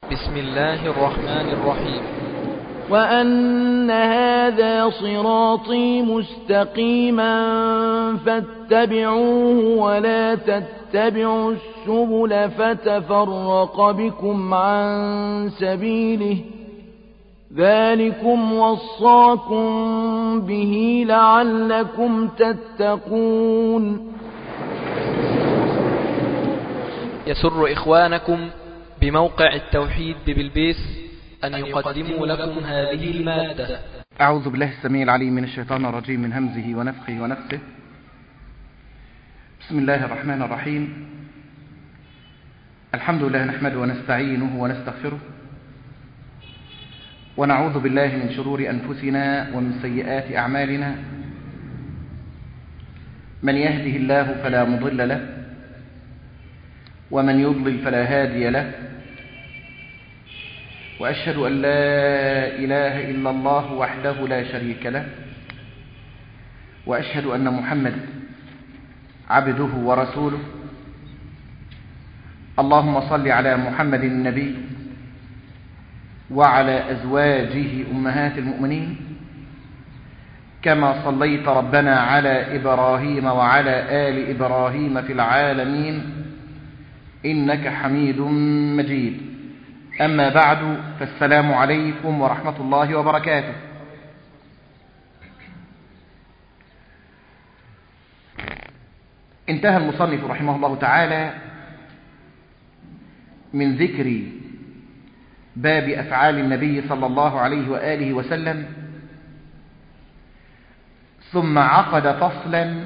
بسم الله الرحمن الرحيم. وأن هذا صراطي مستقيما فاتبعوه ولا تتبعوا السبل فتفرق بكم عن سبيله ذلكم وصاكم به لعلكم تتقون. يسر إخوانكم بموقع التوحيد ببلبيس أن يقدموا لكم هذه المادة. أعوذ بالله السميع العليم من الشيطان الرجيم من همزه ونفخه ونفسه. بسم الله الرحمن الرحيم. الحمد لله نحمده ونستعينه ونستغفره ونعوذ بالله من شرور أنفسنا ومن سيئات أعمالنا. من يهده الله فلا مضل له ومن يضلل فلا هادي له، وأشهد أن لا إله إلا الله وحده لا شريك له، وأشهد أن محمد عبده ورسوله. اللهم صل على محمد النبي وعلى أزواجه أمهات المؤمنين كما صليت ربنا على إبراهيم وعلى آل إبراهيم في العالمين إنك حميد مجيد. أما بعد، فالسلام عليكم ورحمة الله وبركاته. انتهى المصنف رحمه الله تعالى من ذكر باب أفعال النبي صلى الله عليه وآله وسلم، ثم عقد فصلا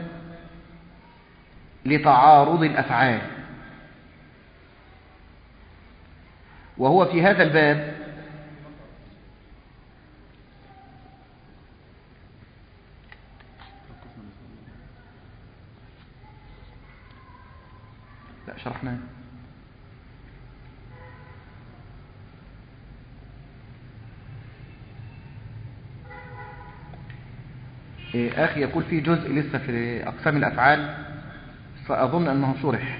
لتعارض الأفعال، وهو في هذا الباب لا شرحناه. أخي يقول في جزء لسه في أقسام الأفعال، فأظن أنه شرح،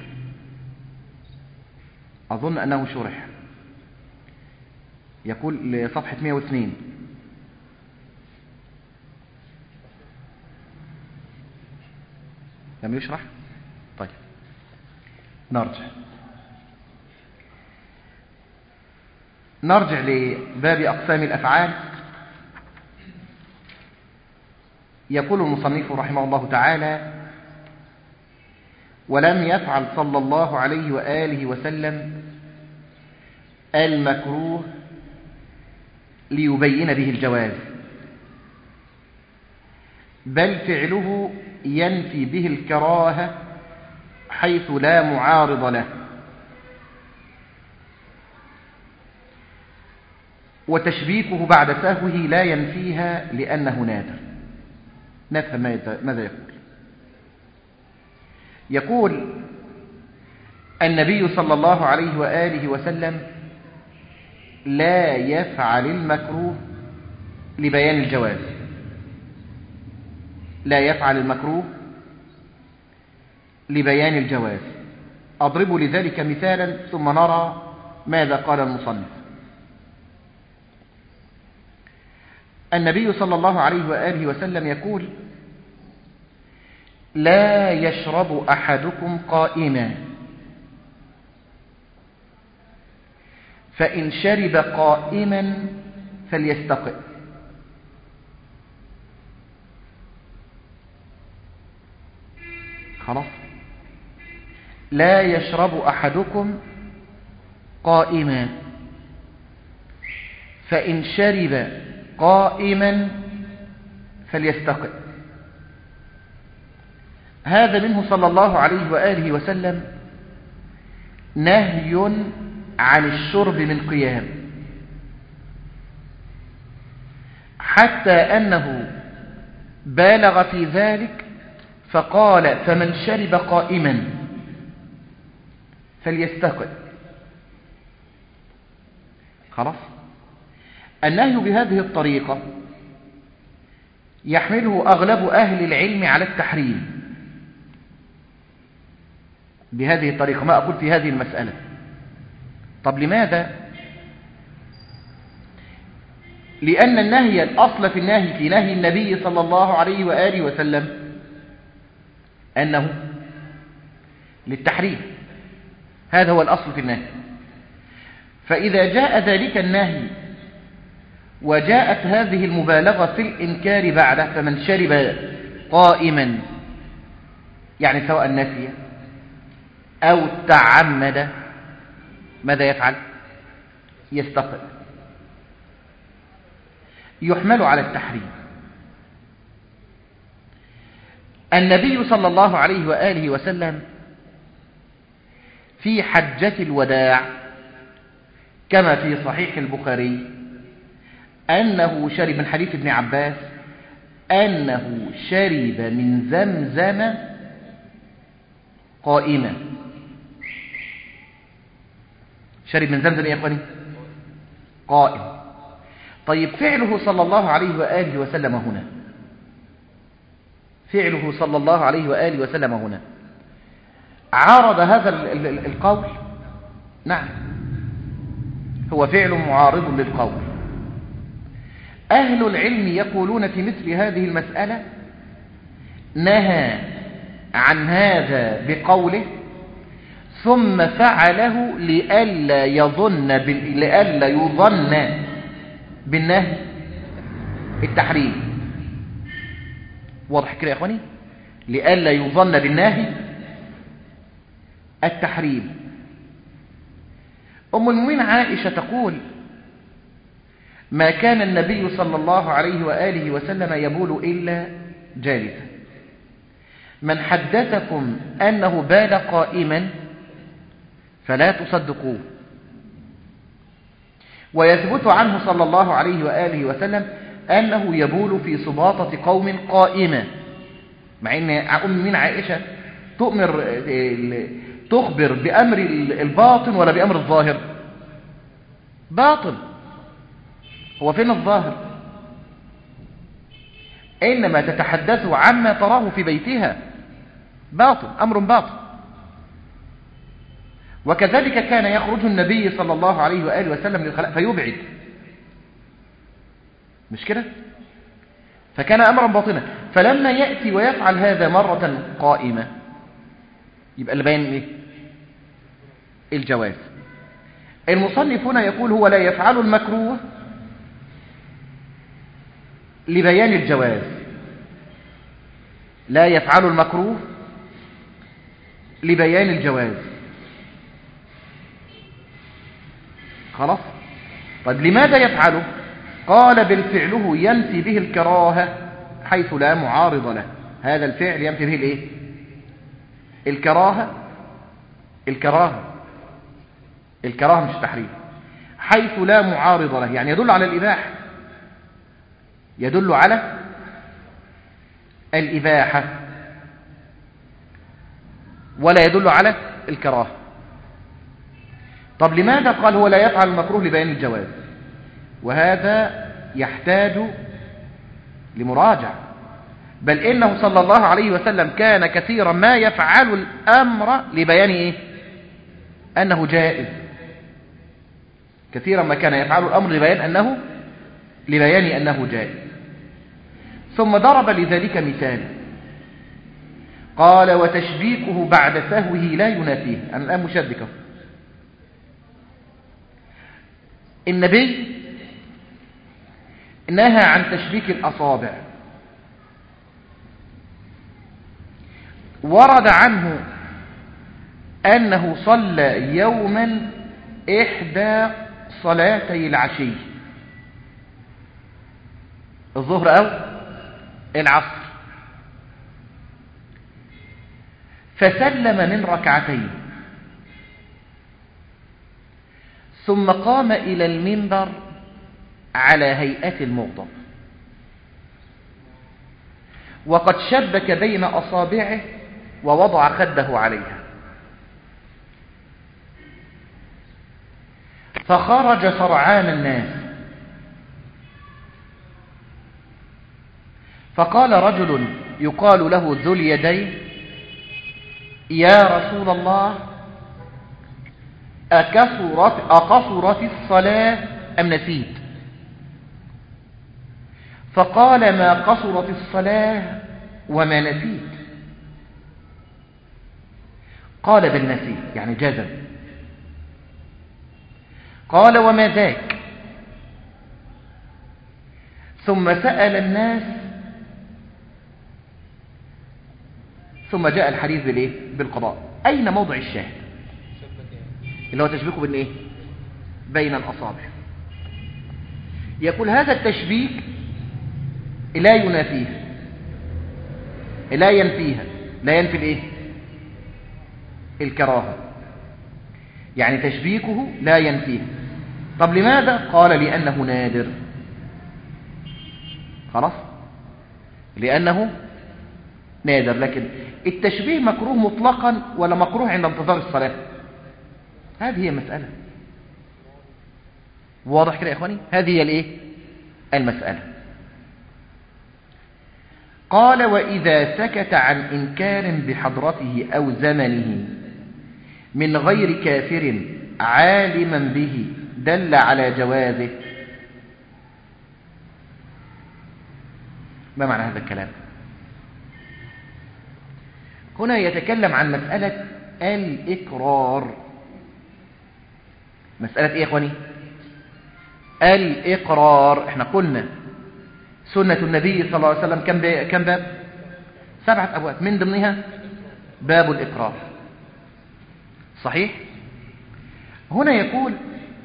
يقول لصفحة 102. لم يشرح؟ طيب نرجع لباب أقسام الأفعال. يقول المصنف رحمه الله تعالى: ولم يفعل صلى الله عليه وآله وسلم المكروه ليبين به الجواز، بل فعله ينفي به الكراهة حيث لا معارض له، وتشبيكه بعد سهوه لا ينفيها لأنه نادر. نفهم ماذا يقول النبي صلى الله عليه وآله وسلم لا يفعل المكروه لبيان الجواز، لا يفعل المكروه لبيان الجواز. أضرب لذلك مثالا ثم نرى ماذا قال المصنف. النبي صلى الله عليه وآله وسلم يقول: لا يشرب أحدكم قائما، فإن شرب قائما فليستقئ. خلاص، لا يشرب أحدكم قائما، فإن شرب قائما فليستقئ. هذا منه صلى الله عليه وآله وسلم نهي عن الشرب من قيام، حتى أنه بالغ في ذلك فقال: فمن شرب قائما فليستقئ. خلاص، النهي بهذه الطريقة يحمله أغلب أهل العلم على التحريم، بهذه الطريقة، ما أقول في هذه المسألة. طب لماذا لأن النهي الأصل في النهي في نهي النبي صلى الله عليه وآله وسلم أنه للتحريم، هذا هو الأصل في النهي. فإذا جاء ذلك النهي وجاءت هذه المبالغة في الإنكار بعده، فمن شرب قائما يعني سواء نسي أو تعمد ماذا يفعل؟ يستقل، يحمل على التحريم. النبي صلى الله عليه وآله وسلم في حجة الوداع كما في صحيح البخاري أنه شرب من حديث ابن عباس أنه شرب من زمزم قائما. شرب من زمزم يا أخواني قائم. طيب فعله صلى الله عليه وآله وسلم هنا، فعله صلى الله عليه وآله وسلم هنا عارض هذا القول؟ نعم، هو فعل معارض للقول. أهل العلم يقولون في مثل هذه المسألة نهى عن هذا بقوله ثم فعله لئلا يظن بالنهي التحريم. واضح كده يا اخواني؟ لئلا يظن بالنهي التحريم. أم المؤمنين عائشة تقول ما كان النبي صلى الله عليه وآله وسلم يبول إلا جالسا. من حدثكم أنه بال قائما فلا تصدقوه. ويثبت عنه صلى الله عليه وآله وسلم أنه يبول في سباطة قوم قائما، مع أن أم من عائشة تخبر بأمر الباطن ولا بأمر الظاهر؟ باطن. هو فين الظاهر؟ إنما تتحدث عما تراه في بيتها، باطن، أمر باطن. وكذلك كان يخرج النبي صلى الله عليه وآله وسلم للخلاء فيبعد، مش كده؟ فكان أمرا باطنا. فلما يأتي ويفعل هذا مرة قائمة يبقى اللي باين إيه؟ الجواز. المصنفون يقول هو لا يفعل المكروه لبيان الجواز، لا يفعل المكروه لبيان الجواز. خلاص؟ طيب لماذا يفعله؟ قال بالفعله ينفي به الكراهة حيث لا معارض له. هذا الفعل ينفي به الايه؟ الكراهة مش التحريم، حيث لا معارض له، يعني يدل على الإباحة، يدل على الإباحة ولا يدل على الكراهة. طب لماذا قال هو لا يفعل المكروه لبيان الجواز؟ وهذا يحتاج لمراجعة. بل إنه صلى الله عليه وسلم كان كثيرا ما يفعل الأمر لبيان إيه؟ أنه جائز. كثيرا ما كان يفعل الأمر لبيان أنه جائز. ثم ضرب لذلك مثال قال وتشبيكه بعد سهوه لا ينافيه. أنا الآن مشبكه. النبي نهى عن تشبيك الأصابع. ورد عنه أنه صلى يوما إحدى صلاتي العشي، الظهر أو العصر، فسلم من ركعتين ثم قام إلى المنبر على هيئة المغضب، وقد شبك بين أصابعه ووضع خده عليها، فخرج سرعان الناس، فقال رجل يقال له ذو اليدين يا رسول الله أقصرت الصلاة أم نسيت؟ فقال ما قصرت الصلاة وما نسيت. قال بل نسيت يعني جزم. قال وما ذاك. ثم سأل الناس ثم جاء الحديث بالقضاء. أين موضع الشاهد اللي هو تشبيكه بين إيه؟ بين الأصابع. يقول هذا التشبيك لا ينافيها لا ينفيها لا ينفي الإيه؟ الكراهة. يعني تشبيكه لا ينفيها. طب لماذا؟ قال لأنه نادر. خلاص، لأنه نادر. لكن التشبيه مكروه مطلقا ولا مكروه عند انتظار الصلاة؟ هذه هي مسألة. واضح كده يا إخواني؟ هذه هي الإيه؟ المسألة. قال وإذا سكت عن إنكار بحضرته أو زمنه من غير كافر عالما به دل على جوازه. ما معنى هذا الكلام؟ هنا يتكلم عن مسألة الإقرار. مسألة إيه يا إخواني؟ الإقرار. إحنا قلنا سنة النبي صلى الله عليه وسلم كم باب؟ 7 أبواب، من ضمنها باب الإقرار. صحيح؟ هنا يقول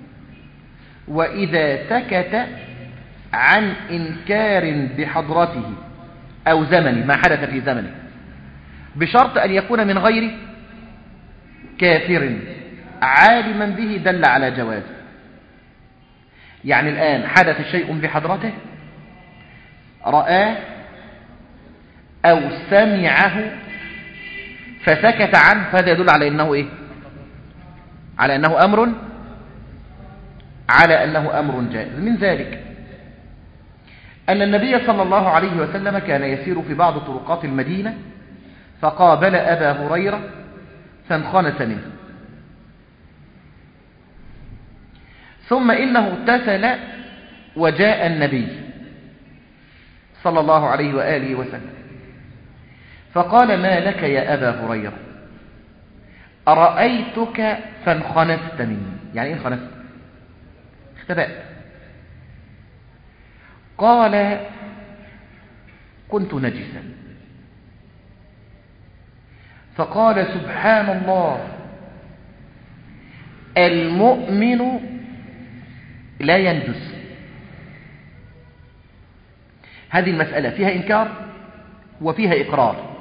وإذا سكت عن إنكار بحضرته أو زمنه، ما حدث في زمنه، بشرط أن يكون من غير كافر عالما به دل على جوازه. يعني الآن حدث شيء بحضرته، رآه أو سمعه فسكت عنه، فهذا يدل على أنه إيه؟ على أنه أمر جائز. من ذلك أن النبي صلى الله عليه وسلم كان يسير في بعض طرقات المدينة فقابل أبا هريرة فانخنس منه، ثم إنه اغتسل وجاء النبي صلى الله عليه وآله وسلم فقال ما لك يا أبا هريرة أرأيتك فانخنست مني. يعني إيه انخنست؟ اختبأت. قال كنت نجسا. فقال سبحان الله المؤمن لا ينجس. هذه المسألة فيها إنكار وفيها إقرار.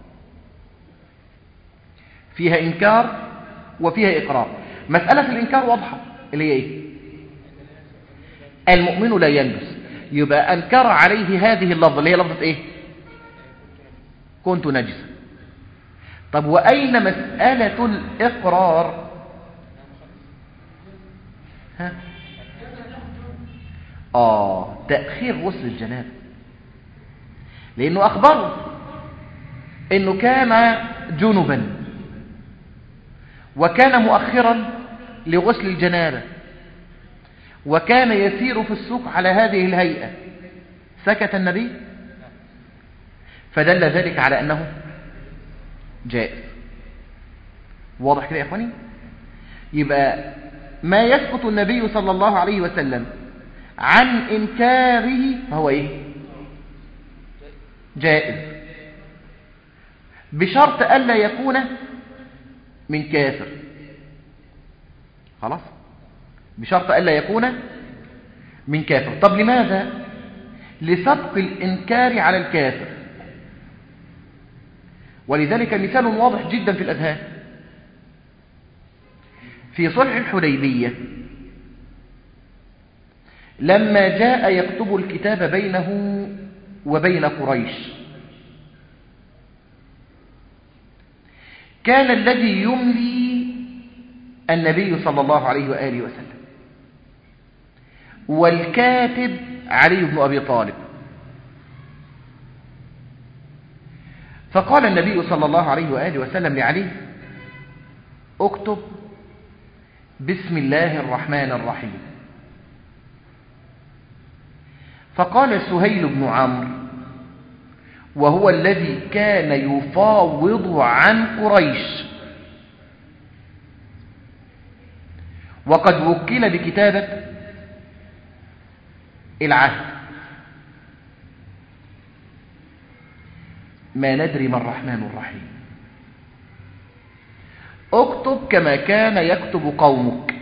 فيها إنكار وفيها إقرار. مسألة الإنكار واضحة اللي هي إيه؟ المؤمن لا ينجس. يبقى أنكر عليه هذه اللفظة اللي هي لفظة إيه؟ كنت نجسا. طب وأين مسألة الإقرار؟ تأخير غسل الجنابة، لأنه أخبره أنه كان جنبا وكان مؤخرا لغسل الجنابة وكان يسير في السوق على هذه الهيئة، سكت النبي فدل ذلك على أنه جائز. واضح كده يا أخواني؟ يبقى ما يسكت النبي صلى الله عليه وسلم عن إنكاره فهو إيه؟ جائز، بشرط ألا يكون من كافر. خلاص، بشرط ألا يكون من كافر. طب لماذا؟ لسبق الإنكار على الكافر. ولذلك مثال واضح جدا في الأذهان. في صلح الحديبية لما جاء يكتب الكتاب بينه وبين قريش، كان الذي يملي النبي صلى الله عليه وآله وسلم، والكاتب علي بن أبي طالب. فقال النبي صلى الله عليه وآله وسلم لعلي اكتب بسم الله الرحمن الرحيم. فقال سهيل بن عمرو، وهو الذي كان يفاوض عن قريش وقد وكل بكتابة العهد: ما ندري ما الرحمن الرحيم، اكتب كما كان يكتب قومك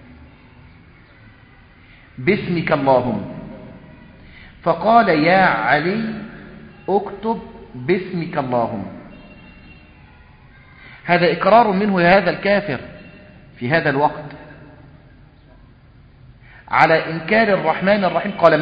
باسمك اللهم. فقال: يا علي اكتب باسمك اللهم. هذا إقرار منه لهذا الكافر في هذا الوقت على إنكار الرحمن الرحيم. قال: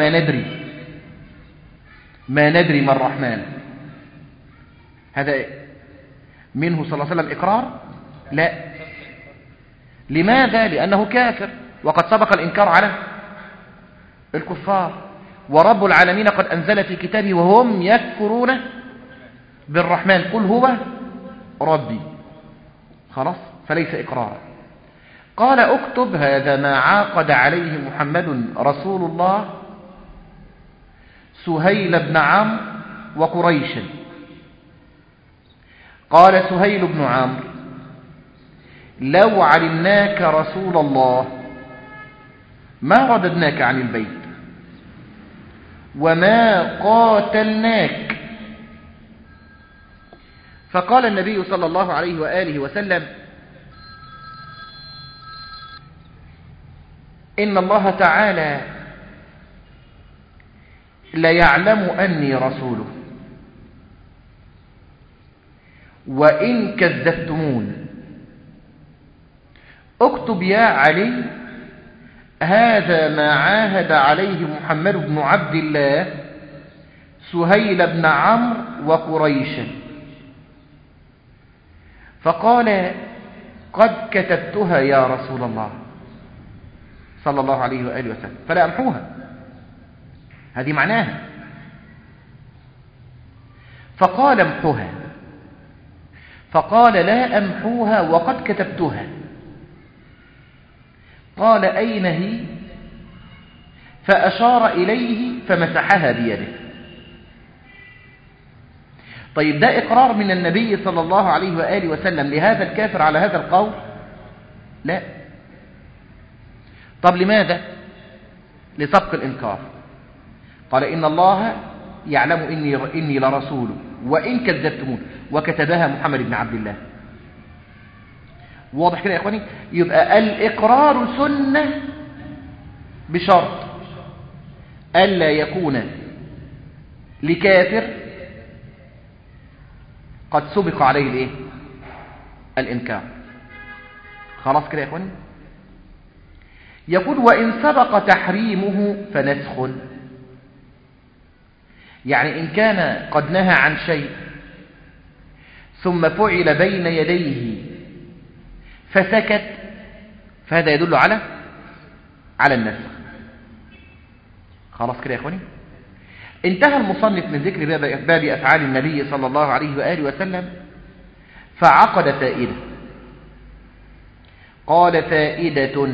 ما ندري ما الرحمن. هذا منه صلى الله عليه وسلم إقرار؟ لا. لماذا؟ لأنه كافر، وقد سبق الإنكار على الكفار، ورب العالمين قد أنزل في كتابه وهم يكفرون بالرحمن قل هو ربي. خلاص، فليس إقرارا. قال: اكتب هذا ما عاقد عليه محمد رسول الله سهيل بن عمرو وقريشا. قال سهيل بن عمرو: لو علمناك رسول الله ما رددناك عن البيت وما قاتلناك. فقال النبي صلى الله عليه وآله وسلم: إن الله تعالى ليعلم أني رسوله، وإن كذبتمون اكتب يا علي هذا ما عاهد عليه محمد بن عبد الله سهيل بن عمرو وقريشا. فقال: قد كتبتها يا رسول الله صلى الله عليه وآله وسلم فلا أمحوها. هذه معناها. فقال: امحوها. فقال: لا أمحوها وقد كتبتها. قال: أين هي؟ فأشار إليه فمسحها بيده. طيب، ده إقرار من النبي صلى الله عليه وآله وسلم لهذا الكافر على هذا القول؟ لا. طب لماذا؟ لسبق الإنكار. قال: إن الله يعلم إني لرسول وإن كذبتمون، وكتبها محمد بن عبد الله. واضح كده يا إخواني؟ يبقى الإقرار سنة بشرط ألا يكون لكافر قد سبق عليه الإيه؟ الإنكار. خلاص كده يا إخواني؟ يقول: وإن سبق تحريمه فنسخ. يعني إن كان قد نهى عن شيء ثم فعل بين يديه فسكت، فهذا يدل على النسخ. خلاص كده يا إخواني؟ انتهى المصنف من ذكر باب أفعال النبي صلى الله عليه وآله وسلم، فعقد فائدة. قال: فائدة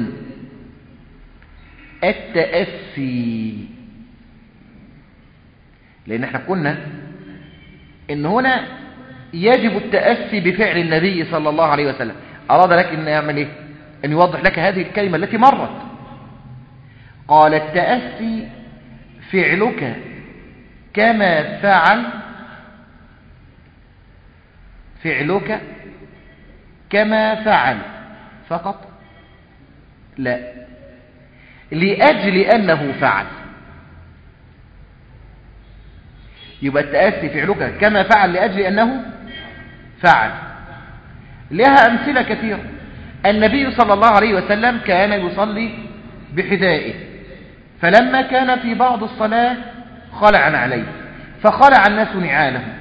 التأسي. لأن احنا قلنا إن هنا يجب التأسي بفعل النبي صلى الله عليه وسلم. أراد لك أن يعمل إيه؟ أن يوضح لك هذه الكلمة التي مرت. قال: التأسي فعلك كما فعل، فعلك كما فعل فقط؟ لا، لأجل أنه فعل. يبقى التأسي فعلك كما فعل لأجل أنه فعل. لها أمثلة كثيرة. النبي صلى الله عليه وسلم كان يصلي بحذائه، فلما كان في بعض الصلاة خلع عليه، فخلع الناس نعالهم،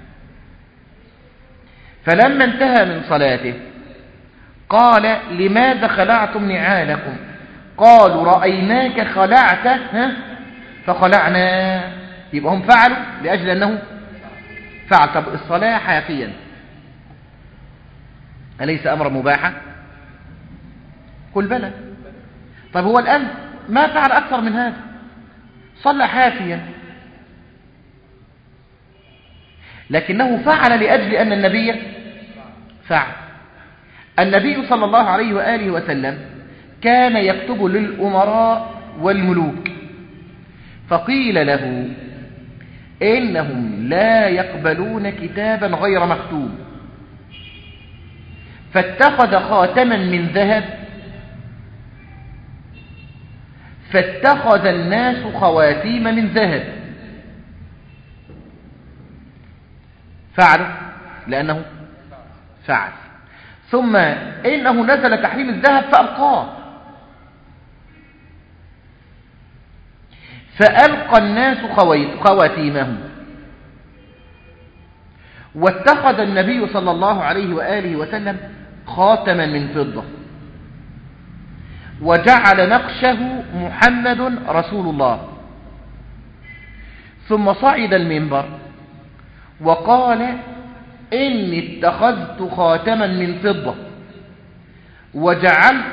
فلما انتهى من صلاته قال: لماذا خلعتم نعالكم؟ قالوا: رأيناك خلعت فخلعنا. يبقى هم فعلوا لأجل أنه فعل. طب الصلاة حافيا أليس أمر مباحا؟ قل بلى. طب هو الآن ما فعل أكثر من هذا، صلى حافيا، لكنه فعل لأجل أن النبي فعل. النبي صلى الله عليه وآله وسلم كان يكتب للأمراء والملوك، فقيل له إنهم لا يقبلون كتابا غير مختوم، فاتخذ خاتما من ذهب، فاتخذ الناس خواتيم من ذهب. فعل لأنه فعل. ثم إنه نزل تحريم الذهب فألقاه، فألقى الناس خواتيمهم، واتخذ النبي صلى الله عليه وآله وسلم خاتما من فضة، وجعل نقشه محمد رسول الله. ثم صعد المنبر وقال إني اتخذت خاتما من فضة وجعلت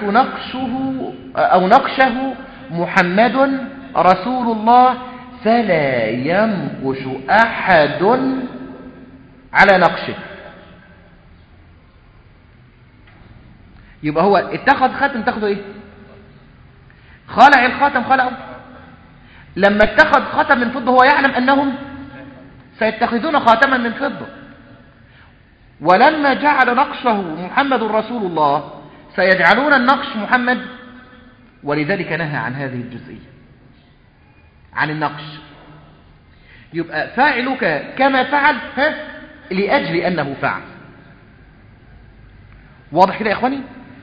نقشه محمد رسول الله، فلا ينقش أحد على نقشه. يبقى هو اتخذ خاتم، تاخده ايه؟ خلع الخاتم، خلعه. لما اتخذ خاتم من فضة هو يعلم أنهم سيتخذون خاتما من فضة، ولما جعل نقشه محمد رسول الله سيجعلون النقش محمد، ولذلك نهى عن هذه الجزئية، عن النقش. يبقى فاعلك كما فعل لأجل أنه فعل. واضح كده يا إخواني؟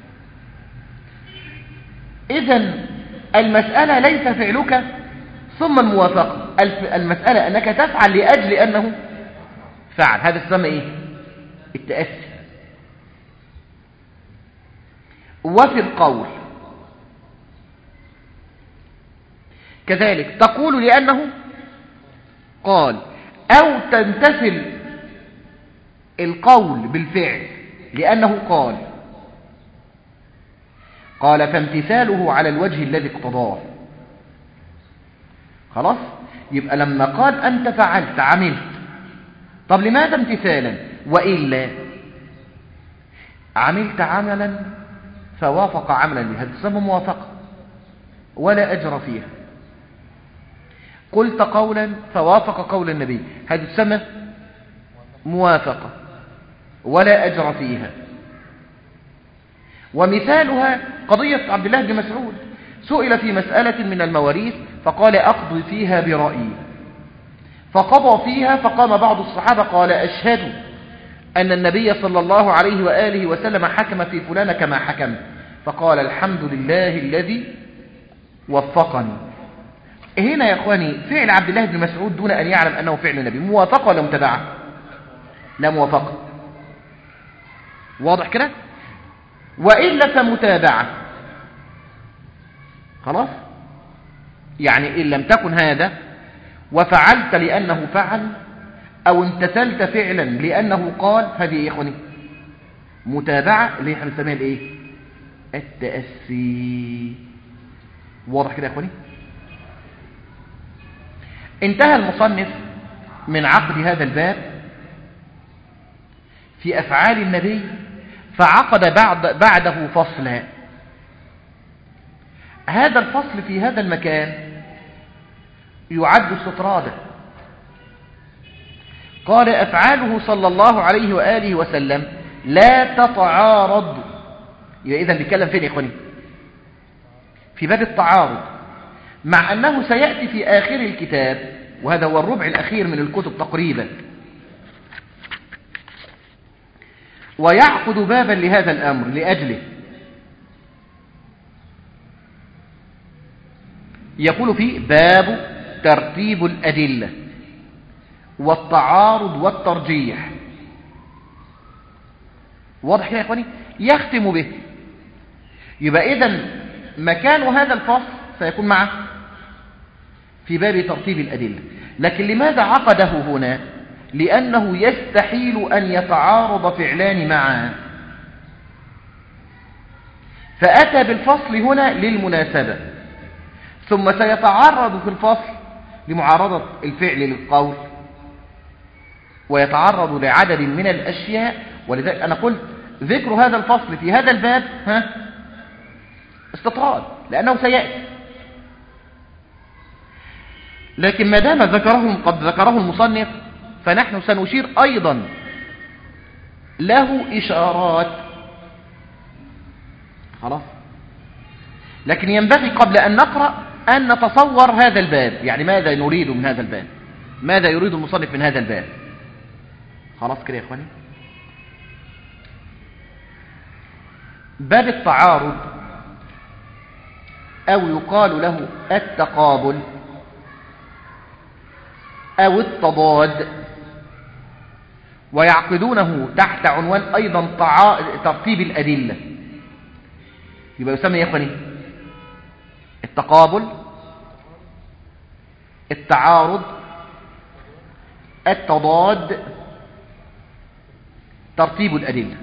إذن المسألة ليس فعلك ثم الموافقة، المسألة أنك تفعل لأجل أنه فعل. هذا يسمى إيه؟ التأسي. وفي القول كذلك تقول لأنه قال، أو تمتثل القول بالفعل لأنه قال فامتثاله على الوجه الذي اقتضاه. خلاص؟ يبقى لما قال أنت فعلت، عملت، طب لماذا امتثالا؟ وإلا عملت عملا فوافق عملا به، هذا تسمى موافقة ولا أجر فيها. قلت قولا فوافق قول النبي، هذا تسمى موافقة ولا أجر فيها. ومثالها قضية عبد الله بن مسعود، سئل في مسألة من المواريث فقال أقضي فيها برأيي، فقضى فيها، فقام بعض الصحابة قال أشهد أن النبي صلى الله عليه وآله وسلم حكم في فلان كما حكم، فقال الحمد لله الذي وفقني. هنا يا أخواني فعل عبد الله بن مسعود دون أن يعلم أنه فعل النبي موافقة ولا متبعة؟ لا موافقة. واضح كده؟ وإلا فمتابعة. خلاص؟ يعني إن لم تكن هذا وفعلت لأنه فعل، أو امتثلت فعلا لأنه قال، هذه يا إخواني متابعة اللي احنا بنسميها الايه؟ التأسي. واضح كده يا إخواني؟ انتهى المصنف من عقد هذا الباب في أفعال النبي، فعقد بعده فصلا. هذا الفصل في هذا المكان يعد استطرادا. قال أفعاله صلى الله عليه وآله وسلم لا تتعارض. إذا بيتكلم فين يا إخواني؟ في باب التعارض، مع أنه سيأتي في آخر الكتاب، وهذا هو الربع الأخير من الكتب تقريبا، ويعقد بابا لهذا الأمر لأجله. يقول فيه باب ترتيب الأدلة والتعارض والترجيح. واضح يا إخواني؟ يختم به. يبقى إذن مكان هذا الفصل سيكون معه في باب ترتيب الأدلة. لكن لماذا عقده هنا؟ لأنه يستحيل أن يتعارض فعلان معا، فأتى بالفصل هنا للمناسبة، ثم سيتعرض في الفصل لمعارضة الفعل للقول، ويتعرض لعدد من الأشياء. ولذلك أنا قلت ذكر هذا الفصل في هذا الباب استطراد، لأنه سيأتي. لكن ما دام قد ذكره المصنف، فنحن سنشير أيضا له إشارات. خلاص. لكن ينبغي قبل أن نقرأ أن نتصور هذا الباب، يعني ماذا نريد من هذا الباب، ماذا يريد المصنف من هذا الباب. خلاص كده يا إخواني. باب التعارض، أو يقال له التقابل أو التضاد، ويعقدونه تحت عنوان أيضا ترتيب الأدلة. يبقى يسمى يا إخواني التقابل، التعارض، التضاد، ترتيب الأدلة.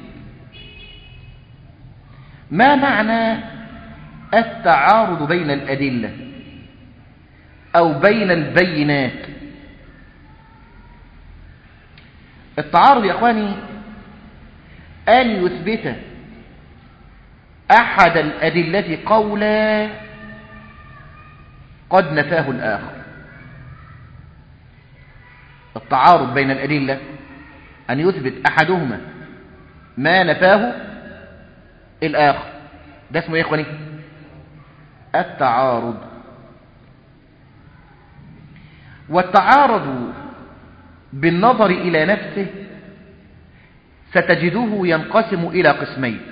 ما معنى التعارض بين الأدلة أو بين البينات؟ التعارض يا أخواني أن يثبت أحد الأدلة قولا قد نفاه الآخر. التعارض بين الأدلة أن يثبت أحدهما ما نفاه الآخر، ده اسمه إيه يا إخواني؟ التعارض. والتعارض بالنظر إلى نفسه ستجده ينقسم إلى قسمين: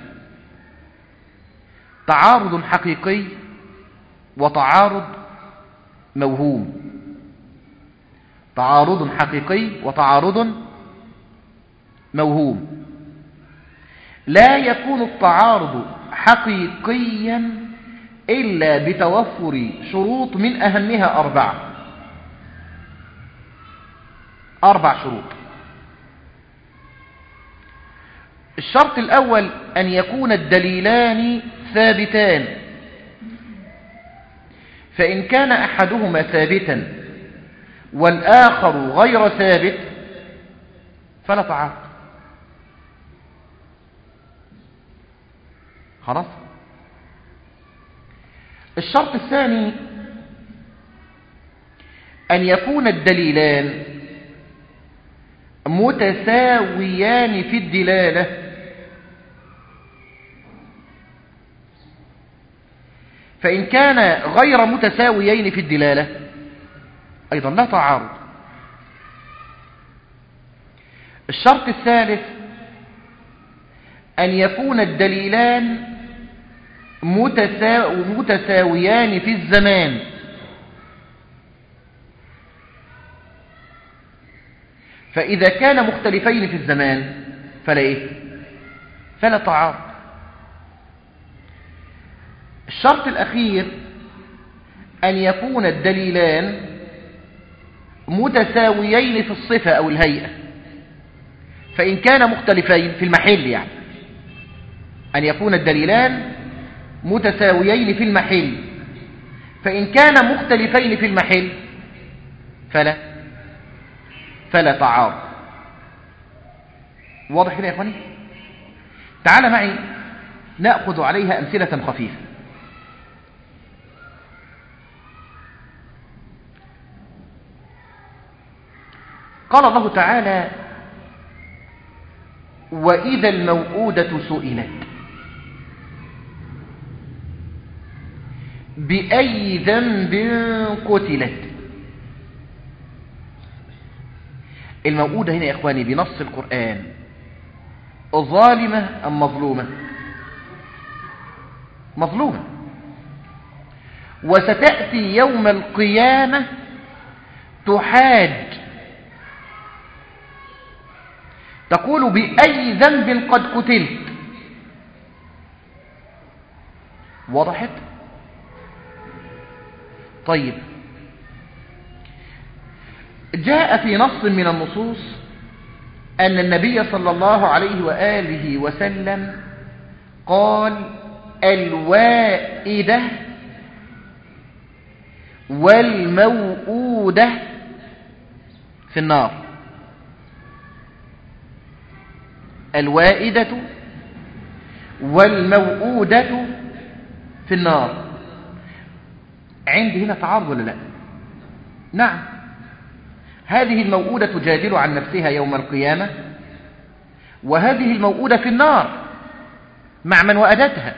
تعارض حقيقي وتعارض موهوم. تعارض حقيقي وتعارض موهوم. لا يكون التعارض حقيقيا إلا بتوفر شروط من أهمها أربع شروط. الشرط الأول أن يكون الدليلان ثابتان، فإن كان أحدهما ثابتا والآخر غير ثابت فلا تعارض. خلاص. الشرط الثاني أن يكون الدليلان متساويان في الدلالة، فإن كان غير متساويين في الدلالة أيضا لا تعارض. الشرط الثالث أن يكون الدليلان متساويان في الزمان، فإذا كان مختلفين في الزمان فلا تعارض. الشرط الأخير أن يكون الدليلان متساويين في الصفة أو الهيئة، فإن كان مختلفين في المحل، يعني أن يكون الدليلان متساويين في المحل، فإن كان مختلفين في المحل فلا تعارض. واضح كده يا إخواني؟ تعال معي نأخذ عليها أمثلة خفيفة. قال الله تعالى: وإذا الموءودة سئلت بأي ذنب قتلت. الموءودة هنا يا إخواني بنص القرآن ظالمة أم مظلومة؟ مظلومة. وستأتي يوم القيامة تحاج، تقول بأي ذنب قد قتلت. وضحت؟ طيب، جاء في نص من النصوص أن النبي صلى الله عليه وآله وسلم قال: الوائدة والموءودة في النار. الوائدة والموءودة في النار. عندي هنا تعارض ولا لا؟ نعم. هذه الموءودة تجادل عن نفسها يوم القيامة، وهذه الموءودة في النار مع من وأدتها.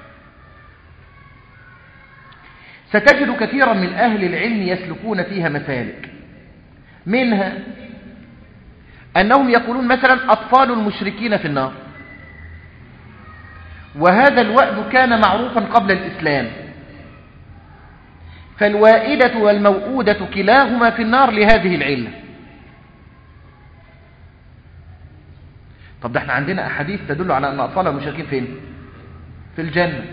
ستجد كثيرا من أهل العلم يسلكون فيها مسالك، منها أنهم يقولون مثلا أطفال المشركين في النار، وهذا الوأد كان معروفا قبل الإسلام، فالوائدة والموءودة كلاهما في النار لهذه العلة. طب ده احنا عندنا أحاديث تدل على أن أطفال المشركين فين؟ في الجنة،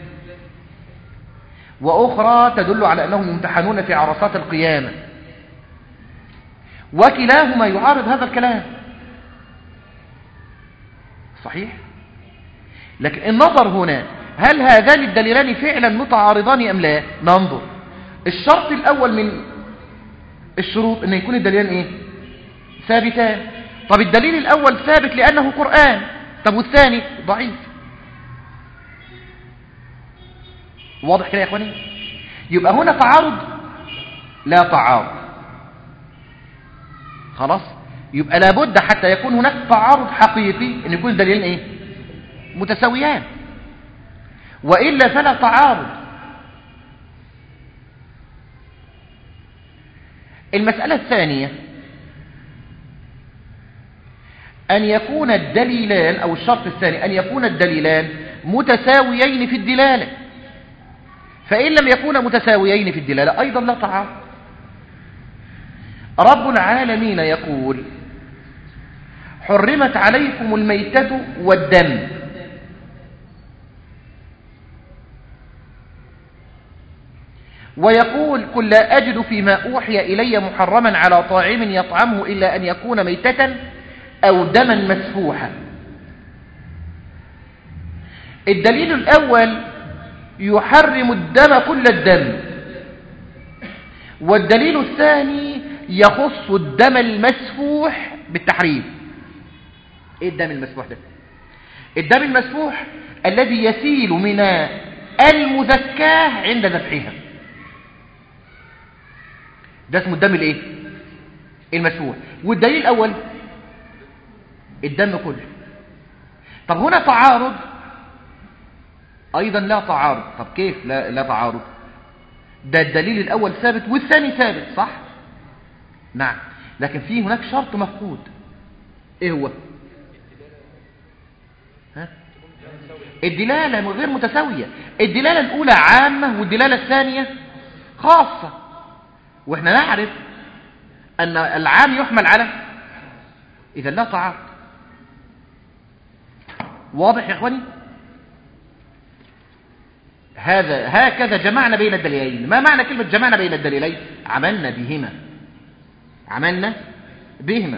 وأخرى تدل على أنهم يمتحنون في عرصات القيامة، وكلاهما يعارض هذا الكلام. صحيح؟ لكن النظر هنا، هل هذان الدليلان فعلا متعارضان أم لا؟ ننظر. الشرط الأول من الشروط أن يكون الدليلان إيه؟ ثابتان. طب الدليل الأول ثابت لأنه قرآن، طب والثاني ضعيف. واضح كده يا إخواني؟ يبقى هنا تعارض؟ لا تعارض. خلاص؟ يبقى لابد حتى يكون هناك تعارض حقيقي أن يكون الدليلين إيه؟ متساويان، وإلا فلا تعارض. المسألة الثانية أن يكون الدليلان، أو الشرط الثاني أن يكون الدليلان متساويين في الدلالة، فإن لم يكونا متساويين في الدلالة أيضا لا تعارض. رب العالمين يقول: حرمت عليكم الميتة والدم. ويقول: قل لا أجد فيما أوحي إلي محرما على طاعم يطعمه إلا أن يكون ميتة أو دما مسفوحا. الدليل الأول يحرم الدم كل الدم، والدليل الثاني يخص الدم المسفوح بالتحريم. إيه الدم المسفوح ده؟ الدم المسفوح الذي يسيل من المزكاة عند ذبحها، ده اسمه الدم الايه؟ المسفوح. والدليل الاول الدم كله. طب هنا تعارض؟ ايضا لا تعارض. طب كيف لا تعارض؟ ده الدليل الاول ثابت والثاني ثابت، صح؟ نعم، لكن في هناك شرط مفقود. ايه هو؟ الدلالة غير متساوية. الدلالة الاولى عامة والدلالة الثانية خاصة، واحنا نعرف ان العام يحمل على، اذا لا تعارض. واضح يا اخواني؟ هكذا جمعنا بين الدليلين. ما معنى كلمة جمعنا بين الدليلين؟ عملنا بهما.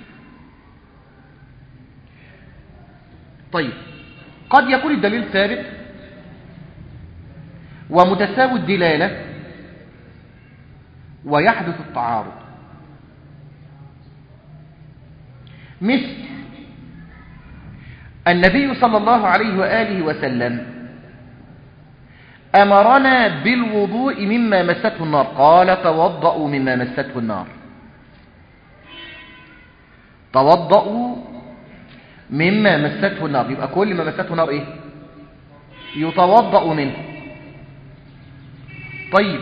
طيب، قد يكون الدليل ثابت ومتساوي الدلالة ويحدث التعارض، مثل النبي صلى الله عليه وآله وسلم أمرنا بالوضوء مما مسته النار، قال: توضأوا مما مسته النار. توضأوا مما مسته النار، يبقى كل ما مسته النار ايه؟ يتوضأ منه. طيب،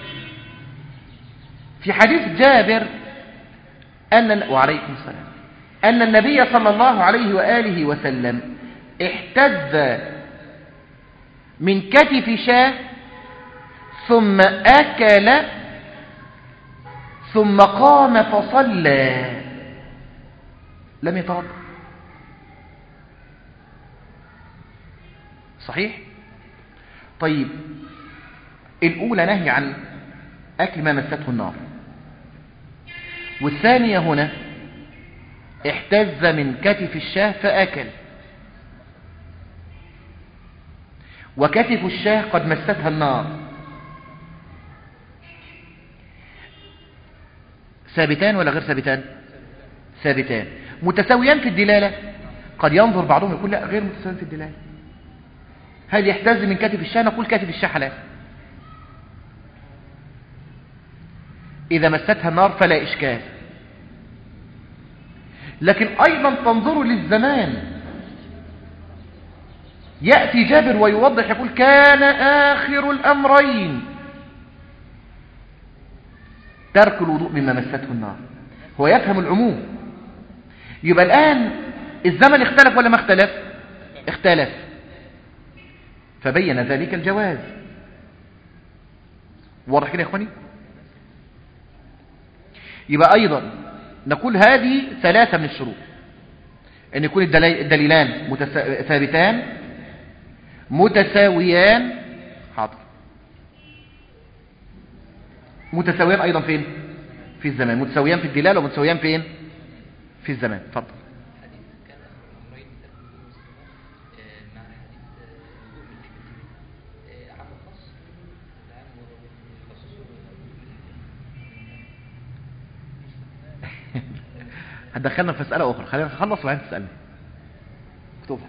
في حديث جابر وعليكم السلام أن النبي صلى الله عليه وآله وسلم احتز من كتف شاة ثم أكل ثم قام فصلى، لم يتوضأ. صحيح؟ طيب، الأولى نهي عن أكل ما مسته النار، والثانية هنا احتز من كتف الشاة فأكل، وكتف الشاة قد مستها النار، ثابتان ولا غير ثابتان؟ ثابتان. متساويان في الدلالة؟ قد ينظر بعضهم يقول لا غير متساويان في الدلالة. هل يحتز من كاتب الشاه؟ نقول كاتب الشاه حلال. إذا مستها النار فلا إشكال. لكن أيضا تنظروا للزمان. يأتي جابر ويوضح يقول كان آخر الأمرين ترك الوضوء مما مسته النار. هو يفهم العموم. يبقى الآن الزمن اختلف ولا ما اختلف؟ اختلف. فبين ذلك الجواز. واضح كده يا اخواني؟ يبقى أيضا نقول هذه ثلاثة من الشروط: أن يكون الدليلان ثابتان متساويان. حاضر. متساويان أيضا فين؟ في الزمان. متساويان في الدلالة ومتساويان فين؟ في الزمان. اتفضل. هتدخلنا في مسألة أخرى. خلينا نخلص وبعدين تسألني. اكتبها.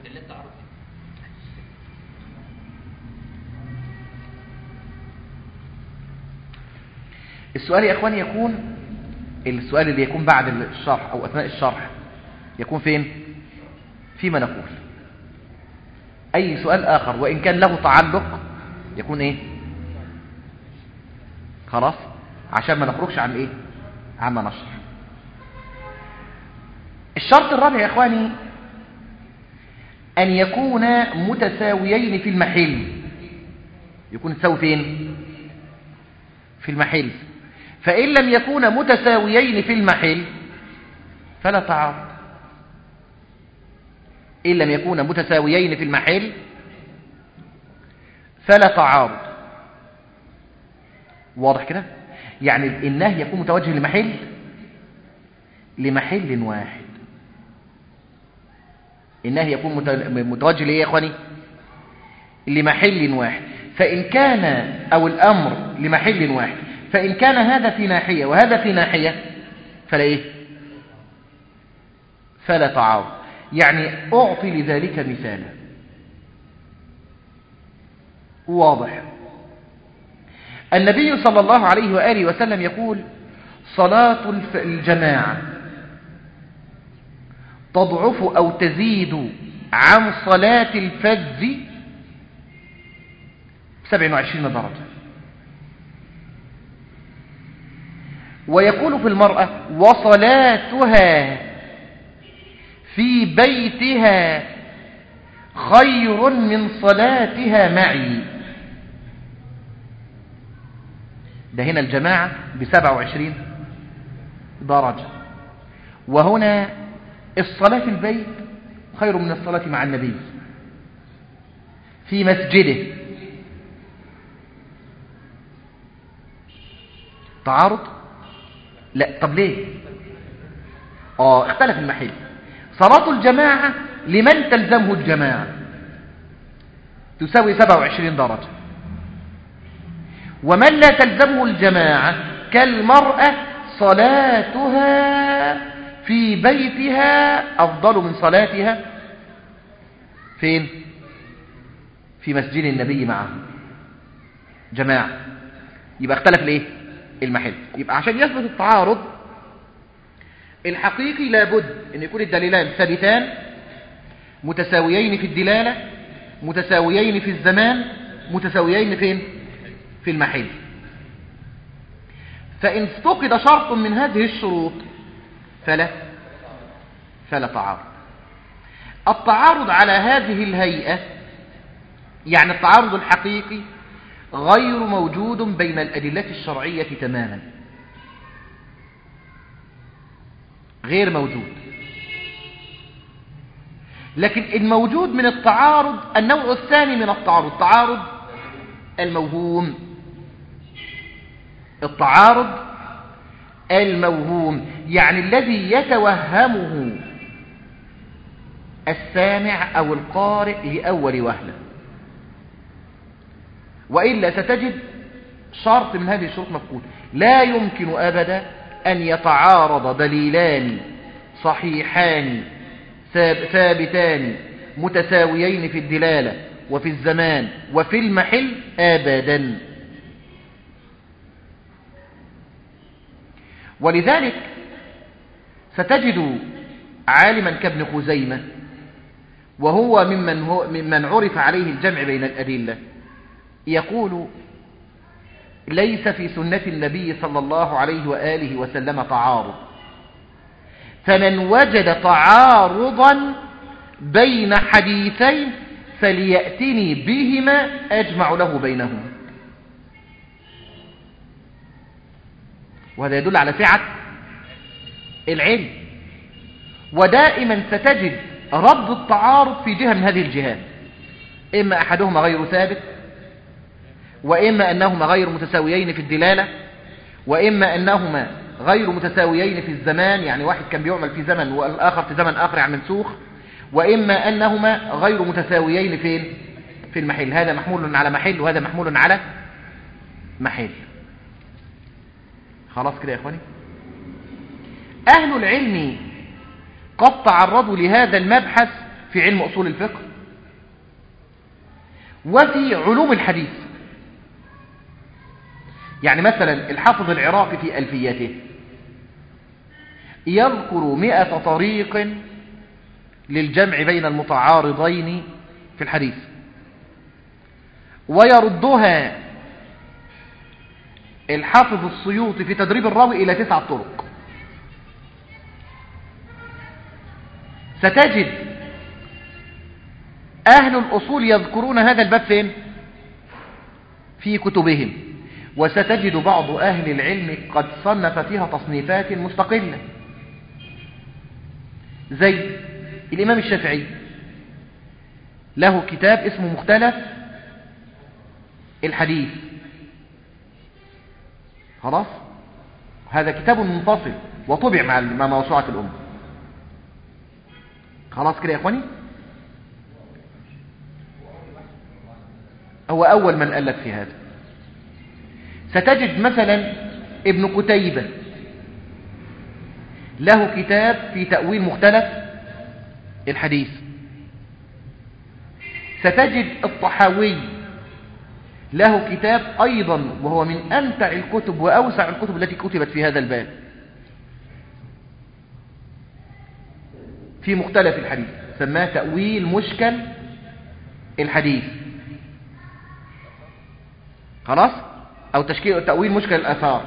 السؤال يا إخواني يكون السؤال اللي يكون بعد الشرح أو أثناء الشرح يكون فين؟ فيما نقول. أي سؤال آخر وإن كان له تعلق يكون إيه؟ خلاص عشان ما نخرجش عن إيه؟ عما نشرح. الشرط الرابع يا إخواني أن يكون متساويين في المحل. يكون تساوي فين؟ في المحل. فإن لم يكون متساويين في المحل فلا تعارض. إن لم يكون متساويين في المحل فلا تعارض. واضح كده؟ يعني النهي يكون متوجه لمحل واحد. النهي يكون متوجه لإيه يا إخواني؟ لمحل واحد. فإن كان أو الأمر لمحل واحد، فإن كان هذا في ناحية وهذا في ناحية فلا إيه؟ فلا تعارض. يعني أعطي لذلك مثالا واضح. النبي صلى الله عليه وآله وسلم يقول صلاة الجماعة تضعف أو تزيد عن صلاة الفذ 27 درجة. ويقول في المرأة وصلاتها في بيتها خير من صلاتها معي. ده هنا الجماعة ب27 درجة، وهنا الصلاة في البيت خير من الصلاة مع النبي في مسجده. تعارض؟ لا. طب ليه؟ اختلف المحل. صلاة الجماعة لمن تلزمه الجماعة تساوي 27 درجة، ومن لا تلزمه الجماعة كالمرأة صلاتها في بيتها أفضل من صلاتها فين؟ في مسجد النبي معه جماعة. يبقى اختلف ليه؟ المحل. يبقى عشان يثبت التعارض الحقيقي لابد أن يكون الدليلان ثابتان متساويين في الدلالة متساويين في الزمان متساويين فين؟ في المحل. فإن افتقد شرط من هذه الشروط فلا تعارض. التعارض على هذه الهيئة يعني التعارض الحقيقي غير موجود بين الأدلة الشرعية تماما، غير موجود. لكن الموجود من التعارض النوع الثاني من التعارض، تعارض الموهوم. التعارض الموهوم يعني الذي يتوهمه السامع أو القارئ لأول وهلة. وإلا ستجد شرط من هذه الشروط مفقود. لا يمكن أبدا أن يتعارض دليلان صحيحان ثابتان متساويين في الدلالة وفي الزمان وفي المحل أبدا. ولذلك ستجد عالما كابن خزيمة، وهو ممن عرف عليه الجمع بين الأدلة، يقول: ليس في سنة النبي صلى الله عليه وآله وسلم تعارض، فمن وجد تعارضا بين حديثين فليأتني بهما أجمع له بينهما. وهذا يدل على سعة العلم. ودائما ستجد رد التعارض في جهة من هذه الجهات، إما أحدهما غير ثابت، وإما أنهما غير متساويين في الدلالة، وإما أنهما غير متساويين في الزمان، يعني واحد كان بيعمل في زمن والآخر في زمن آخر يعني منسوخ، وإما أنهما غير متساويين فين؟ في المحل. هذا محمول على محل وهذا محمول على محل. خلاص كده يا إخواني. أهل العلم قد تعرضوا لهذا المبحث في علم أصول الفقه وفي علوم الحديث. يعني مثلا الحافظ العراقي في ألفيته يذكر 100 طريق للجمع بين المتعارضين في الحديث، ويردها الحافظ السيوطي في تدريب الراوي إلى 9 طرق. ستجد أهل الأصول يذكرون هذا الباب فين؟ في كتبهم. وستجد بعض أهل العلم قد صنف فيها تصنيفات مستقلة، زي الإمام الشافعي له كتاب اسمه مختلف الحديث. خلاص، هذا كتاب منفصل وطبع مع موسوعة الأم. خلاص كده يا إخواني. هو أول من ألف في هذا. ستجد مثلا ابن قتيبة له كتاب في تأويل مختلف الحديث. ستجد الطحاوي له كتاب أيضا وهو من أمتع الكتب وأوسع الكتب التي كتبت في هذا الباب في مختلف الحديث، سماه تأويل مشكل الحديث. خلاص، أو تأويل مشكل الآثار.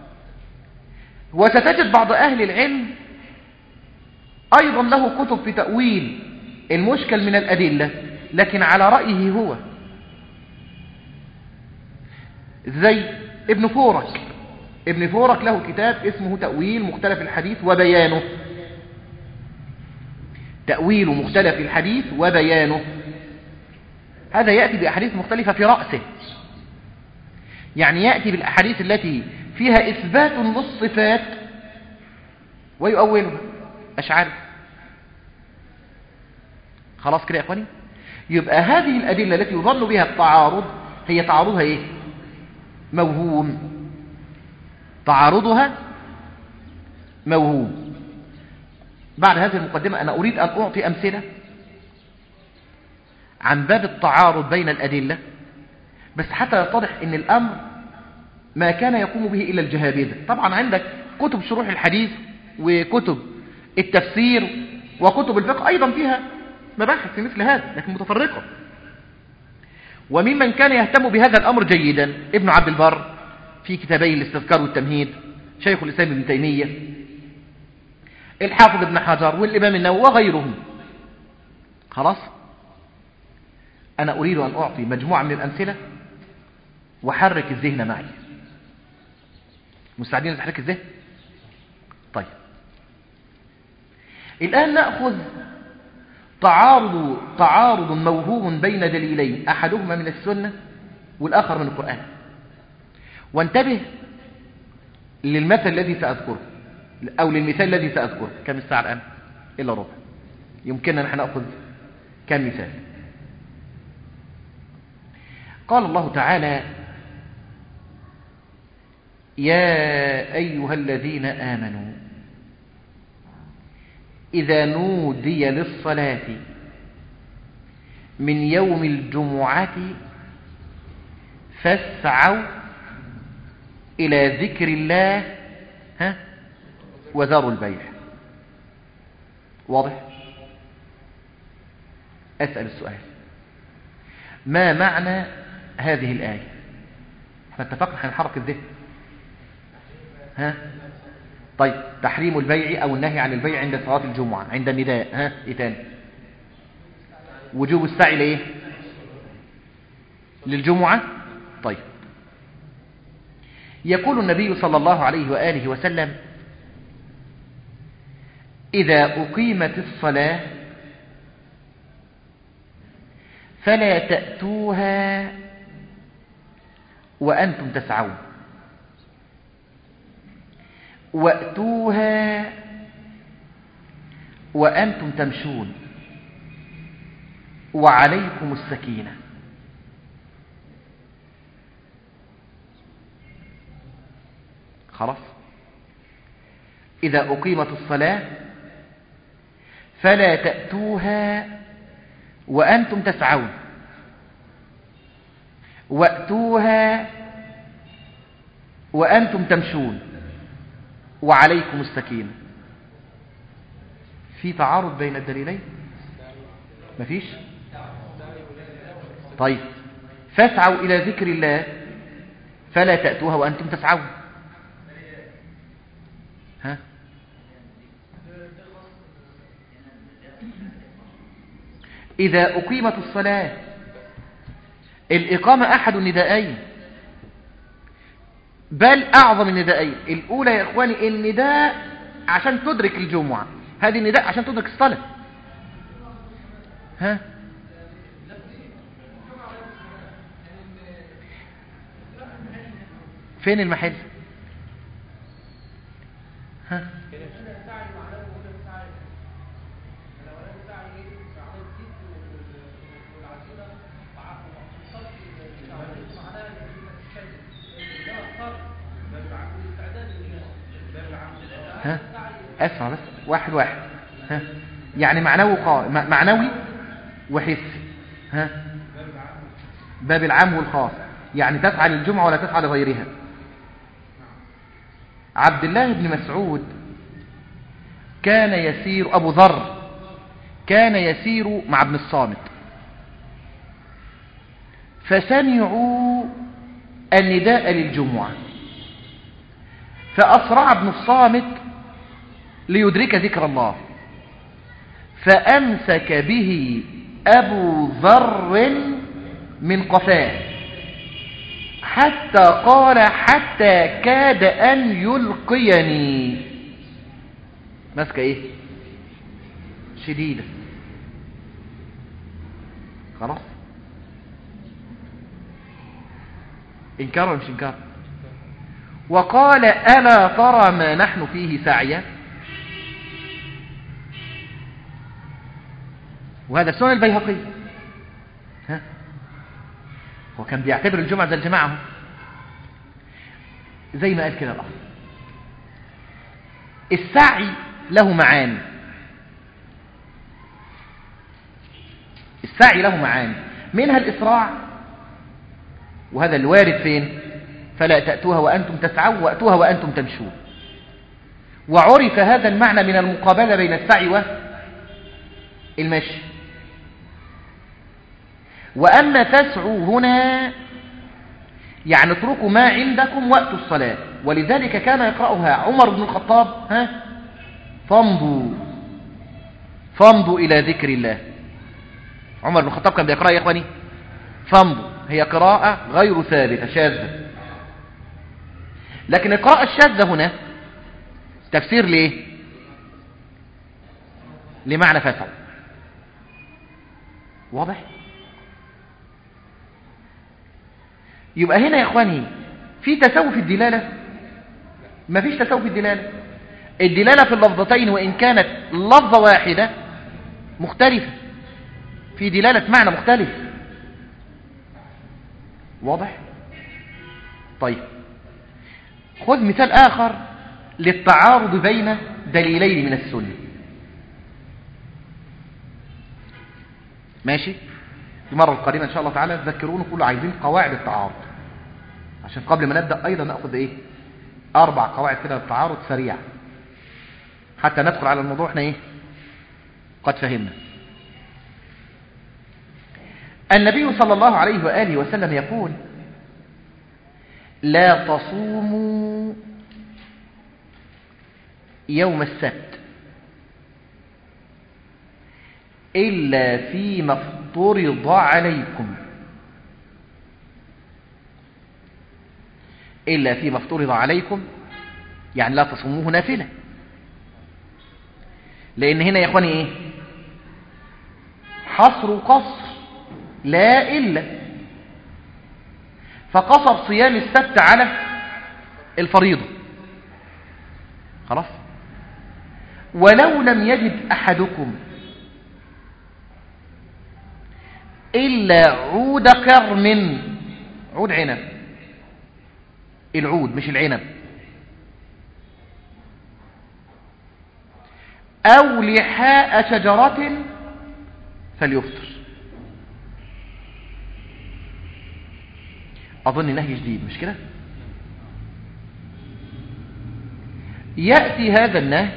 وستجد بعض أهل العلم أيضا له كتب في تأويل المشكل من الأدلة لكن على رأيه هو، زي ابن فورك. ابن فورك له كتاب اسمه تأويل مختلف الحديث وبيانه. تأويل مختلف الحديث وبيانه. هذا يأتي بأحاديث مختلفة في رأسه، يعني يأتي بالأحاديث التي فيها إثبات للصفات ويؤولها أشعار. خلاص كده يا أخواني. يبقى هذه الأدلة التي يظن بها التعارض هي تعارضها إيه؟ موهوم. تعارضها موهوم. بعد هذه المقدمة أنا أريد أن أعطي أمثلة عن باب التعارض بين الأدلة، بس حتى يتضح أن الأمر ما كان يقوم به إلا الجهابذة. طبعا عندك كتب شروح الحديث وكتب التفسير وكتب الفقه أيضا فيها مباحث في مثل هذا لكن متفرقة. وممن كان يهتم بهذا الأمر جيدا ابن عبد البر في كتابي الاستذكار والتمهيد، شيخ الإسلام ابن تيمية، الحافظ ابن حجر والإمام النووي وغيرهم. خلاص، أنا أريد أن أعطي مجموعة من الأمثلة وحرك الذهن معي. مستعدين لتحريك الذهن؟ طيب، الآن نأخذ تعارض موهوم بين دليلين، أحدهما من السنة والآخر من القرآن. وانتبه للمثل الذي سأذكره أو للمثال الذي سأذكره. كم الساعة الآن؟ إلا ربع. يمكننا نحن نأخذ كم مثال. قال الله تعالى: يا أيها الذين آمنوا إذا نودي للصلاة من يوم الجمعة فاسعوا إلى ذكر الله وذروا البيع. واضح؟ أسأل السؤال: ما معنى هذه الآية؟ احنا اتفقنا هنحرك الذهن. طيب، تحريم البيع أو النهي عن البيع عند صلاة الجمعة عند النداء. إيه تاني؟ وجوب السعي لإيه؟ للجمعة. طيب، يقول النبي صلى الله عليه وآله وسلم: إذا أقيمت الصلاة فلا تأتوها وأنتم تسعون، وأتوها وأنتم تمشون، وعليكم السكينة. خلاص، إذا أقيمت الصلاة فلا تأتوها وأنتم تسعون، وأتوها وأنتم تمشون، وعليكم السكينة. في تعارض بين الدليلين؟ مفيش؟ طيب، فاسعوا إلى ذكر الله فلا تأتوها وأنتم تسعون. إذا أقيمت الصلاة، الإقامة أحد الندائين، بل أعظم الندائين. الأولى يا إخواني النداء عشان تدرك الجمعة، هذه النداء عشان تدرك الصلاة. فين المحل؟ اسمع بس، واحد واحد. يعني معنوي وحسي. باب العام والخاص، يعني تسعى للجمعة ولا تسعى لغيرها. عبد الله بن مسعود كان يسير، أبو ذر كان يسير مع ابن الصامت، فسمعوا النداء للجمعة، فأسرع ابن الصامت ليدرك ذكر الله، فأمسك به أبو ذر من قفاه حتى قال: حتى كاد أن يلقيني. ماسكة إيه؟ شديدة. خلاص، إنكار ولا مش إنكار؟ وقال: ألا ترى ما نحن فيه سعيا؟ وهذا سنن البيهقي. هو كان بيعتبر الجمعة زي الجماعة، زي ما قال كده الأخ. السعي له معاني، السعي له معاني، منها الإسراع، وهذا الوارد فين؟ فلا تأتوها وأنتم تسعون وأتوها وأنتم تمشون. وعرف هذا المعنى من المقابلة بين السعي والمشي. وأما تسعوا هنا يعني اتركوا ما عندكم وقت الصلاة، ولذلك كان يقرأها عمر بن الخطاب: فامضوا إلى ذكر الله. عمر بن الخطاب كان بيقرأ يا إخواني فامضوا، هي قراءة غير ثابتة، شاذة. لكن القراءة الشاذة هنا تفسير ليه؟ لمعنى فسعوا. واضح؟ يبقى هنا يا إخواني في تساوي في الدلالة؟ ما فيش تساوي في الدلالة. الدلالة في اللفظتين وإن كانت لفظة واحدة مختلفة، في دلالة معنى مختلف. واضح؟ طيب، خذ مثال آخر للتعارض بين دليلين من السنة. ماشي؟ المرة القادمة إن شاء الله تعالى تذكرون كله عايزين قواعد التعارض، عشان قبل ما نبدأ أيضا نأخذ 4 قواعد كده للتعارض سريع حتى ندخل على الموضوع احنا قد فهمنا. النبي صلى الله عليه وآله وسلم يقول: لا تصوموا يوم السبت إلا فيما افترض عليكم، إلا فيما افترض عليكم يعني لا تصوموه نافلة، لأن هنا يا إخواني حصر وقصر، لا إلا، فقصر صيام السبت على الفريضة خلاص. ولو لم يجد أحدكم إلا عود كرم، عود عنب، العود مش العنب، أو لحاء شجرة فليفطر. أظن نهي جديد مش كده؟ يأتي هذا النهي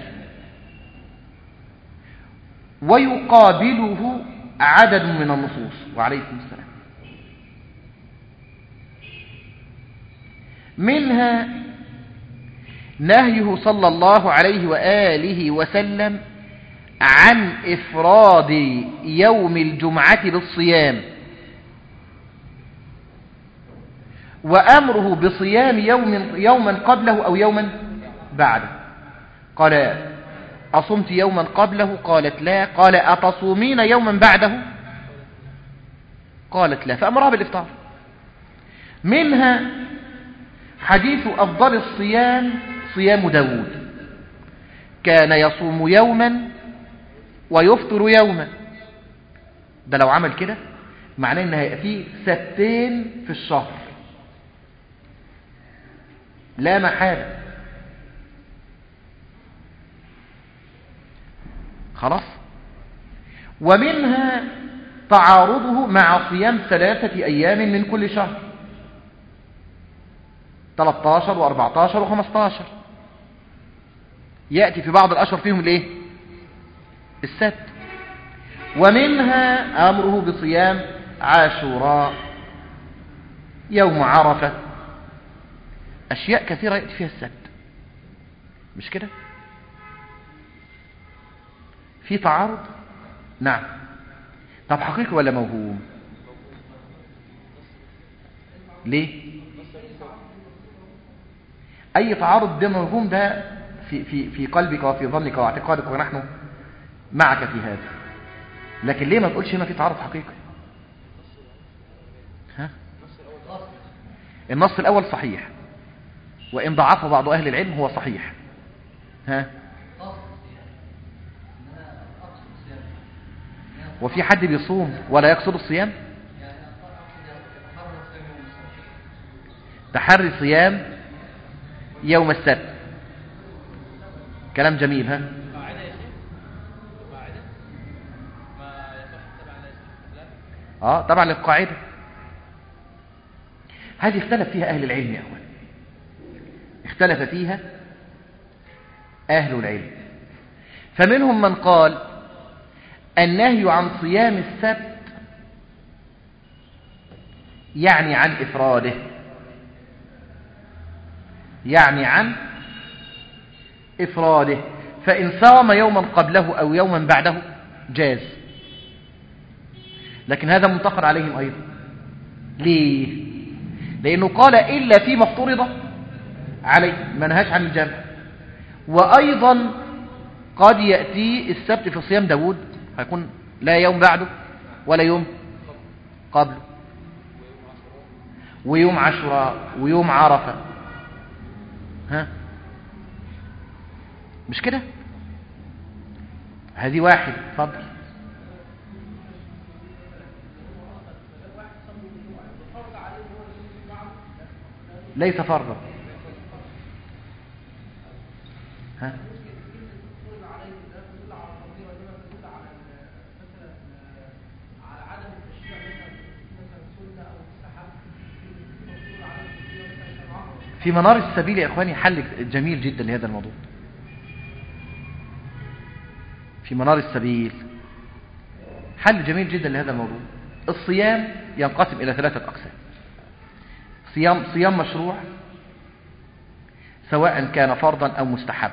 ويقابله عدد من النصوص، وعليكم السلام، منها نهيه صلى الله عليه وآله وسلم عن إفراد يوم الجمعة بالصيام، وأمره بصيام يوما قبله أو يوما بعده. قال: أصمت يوما قبله؟ قالت لا. قال: أتصومين يوما بعده؟ قالت لا، فأمرها بالإفطار. منها حديث أفضل الصيام صيام داود، كان يصوم يوما ويفطر يوما. ده لو عمل كده معناه ان هيبقى فيه سبتين في الشهر لا محالة خلاص. ومنها تعارضه مع صيام 3 أيام من كل شهر، 13 و14 و15، يأتي في بعض الأشهر فيهم السبت. ومنها أمره بصيام عاشوراء، يوم عرفة، أشياء كثيرة يأتي فيها السبت، مش كده؟ في تعارض؟ نعم. طب حقيقي ولا موهوم؟ ليه؟ أي تعارض ده موهوم، ده في قلبك وفي ظنك واعتقادك، ونحن معك في هذا. لكن ليه ما تقولش هنا في تعارض حقيقي؟ ها؟ النص الأول صحيح، وإن ضعفه بعض أهل العلم هو صحيح. ها؟ وفي حد بيصوم ولا يقصد الصيام؟ تحري صيام يوم السبت، كلام جميل. ها؟ طبعا للقاعدة هذه اختلف فيها أهل العلم يا أخوان، اختلف فيها أهل العلم. فمنهم من قال النهي عن صيام السبت يعني عن إفراده، يعني عن إفراده، فإن صام يوما قبله أو يوما بعده جاز. لكن هذا منتقد عليهم أيضا. ليه؟ لأنه قال إلا فيما افترض عليه، ما نهاش عن الجمع. وأيضا قد يأتي السبت في صيام داود، هيكون لا يوم بعده ولا يوم قبله، ويوم عاشوراء ويوم عرفة. ها؟ مش كده؟ هذه واحد. اتفضل. ليس فرضا. ها؟ في منار السبيل يا اخواني حل جميل جدا لهذا الموضوع. في منار السبيل حل جميل جدا لهذا الموضوع. الصيام ينقسم الى 3 اقسام. صيام مشروع سواء كان فرضا او مستحب،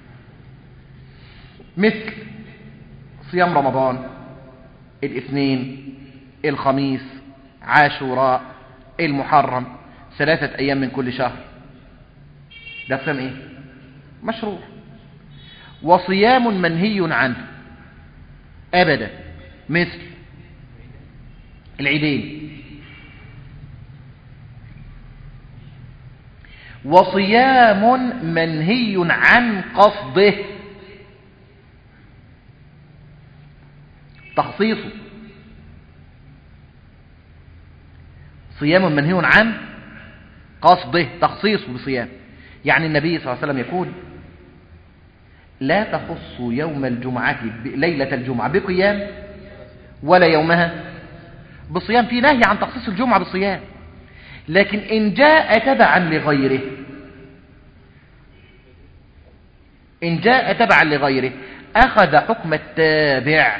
مثل صيام رمضان، الاثنين، الخميس، عاشوراء، المحرم، 3 ايام من كل شهر. ده صيام ايه؟ مشروع. وصيام منهي عنه ابدا، مثل العيدين. وصيام منهي عن قصده، تخصيصه. صيام منهي عن قصده، تخصيصه بصيام. يعني النبي صلى الله عليه وسلم يقول: لا تخصوا يوم الجمعة ليلة الجمعة بقيام ولا يومها بصيام. في نهي عن تخصيص الجمعة بالصيام، لكن إن جاء تبعا لغيره، إن جاء تبعا لغيره أخذ حكم التابع.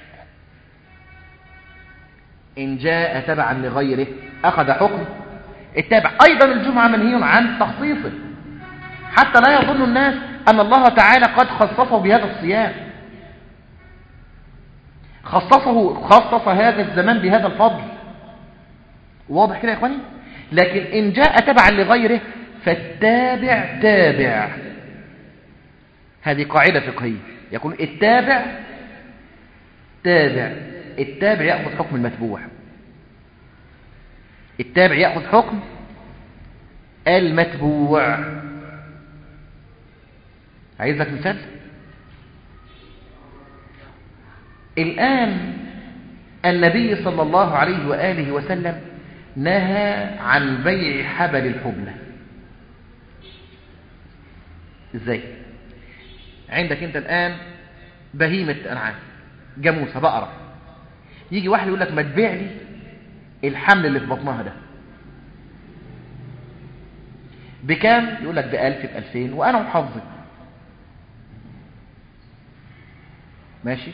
إن جاء تبعا لغيره أخذ حكم التابع. أيضا الجمعة منهي عن تخصيصه، حتى لا يظن الناس أن الله تعالى قد خصصه بهذا الصيام، خصص هذا الزمان بهذا الفضل. واضح كده يا إخواني؟ لكن إن جاء تبعا لغيره فالتابع تابع. هذه قاعدة فقهية، يقول التابع تابع. التابع يأخذ حكم المتبوع، التابع يأخذ حكم المتبوع. عايز لك مثال؟ الآن النبي صلى الله عليه وآله وسلم نهى عن بيع حبل الحبلة. ازاي؟ عندك انت الآن بهيمة أنعام، جاموسة، بقرة، يجي واحد يقول لك ما تبيع لي الحمل اللي في بطنها ده بكام؟ يقول لك ب1000 ب2000 وأنا محظي. ماشي؟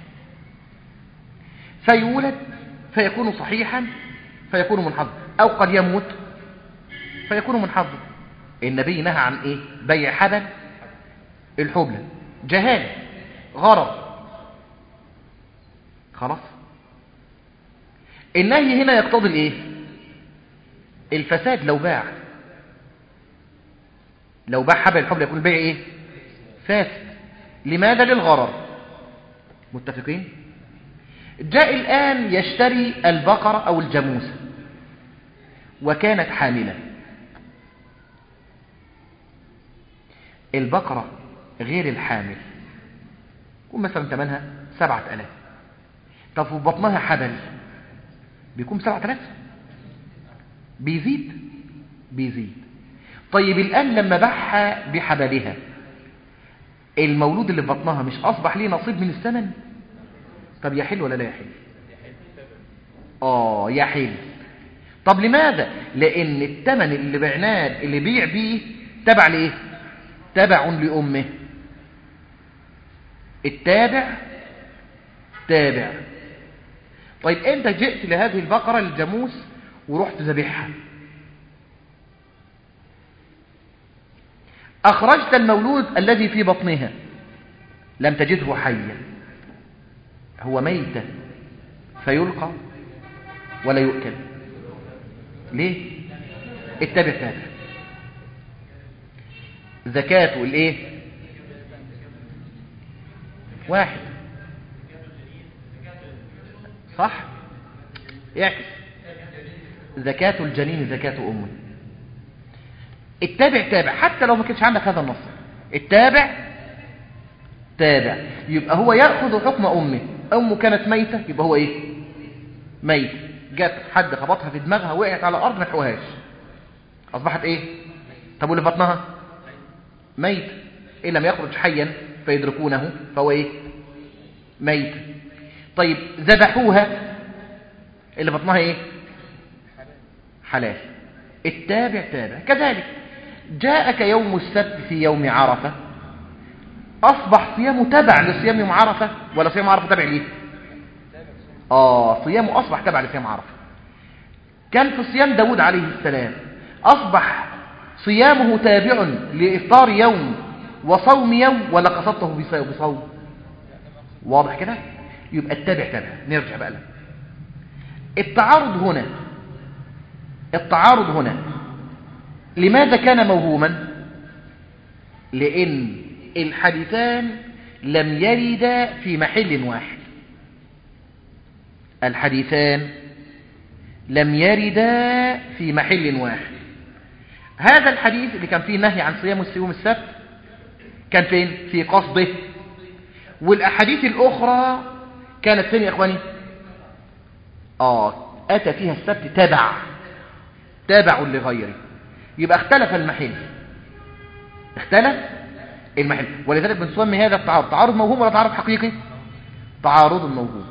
فيولد فيكون صحيحا فيكون منحظا، أو قد يموت فيكون منحظا. النبي نهى عن إيه؟ بيع حبل الحبلة. جهالة، غرض، خلاص. النهي هنا يقتضي الإيه؟ الفساد. لو باع حبل الحبلة يكون البيع إيه؟ فاسد. لماذا؟ للغرض. متفقين؟ جاء الآن يشتري البقرة أو الجاموسة وكانت حاملة. البقرة غير الحامل يكون مثلا ثمنها 7000، طب في بطنها حبل بيكون 7000، بيزيد. طيب الآن لما باعها بحبلها، المولود اللي في بطنها مش أصبح ليه نصيب من الثمن؟ طب يحل ولا لا يحل؟ يحل. طب لماذا؟ لأن الثمن اللي بعناه اللي بيع بيه تبع لإيه؟ تبع لأمه. التابع تابع. طيب أنت جئت لهذه البقرة الجاموس ورحت ذبحها، أخرجت المولود الذي في بطنها، لم تجده حيا، هو ميت فيلقى ولا يؤكل. ليه؟ التابع تابع. زكاته الايه؟ واحد، صح؟ يعكس. زكاة الجنين زكاة أمه. التابع تابع حتى لو ما كانش عندك هذا النص. التابع تابع، يبقى هو يأخذ حكم أمه كانت ميتة، يبقى هو إيه؟ ميت. جات حد خبطها في دماغها وقعت على الأرض ما حوهاش، أصبحت إيه؟ طب واللي في بطنها؟ ميت. إن لم يخرج حيا فيدركونه فهو إيه؟ ميت. طيب ذبحوها اللي بطنها إيه؟ حلال. التابع تابع. كذلك جاءك يوم السبت في يوم عرفة، أصبح صيامه تبع لصيام يوم عرفة ولا صيام عرفة تبع ليه؟ صيامه أصبح تبع لصيام عرفة. كان في صيام داود عليه السلام، أصبح صيامه تابع لإفطار يوم وصوم يوم، ولا قصدته بصوم؟ واضح كده؟ يبقى التابع تابع. نرجع بقى لها. التعارض هنا لماذا كان موهوما؟ لأن الحديثان لم يردا في محل واحد. الحديثان لم يردا في محل واحد. هذا الحديث اللي كان فيه نهي عن صيام يوم السبت كان فين؟ في قصده. والأحاديث الأخرى كانت فين يا إخواني؟ أتى فيها السبت تابع لغيره. يبقى اختلف المحل. ولذلك بنسمي هذا التعارض تعارض موهوم ولا تعارض حقيقي؟ تعارض موهوم.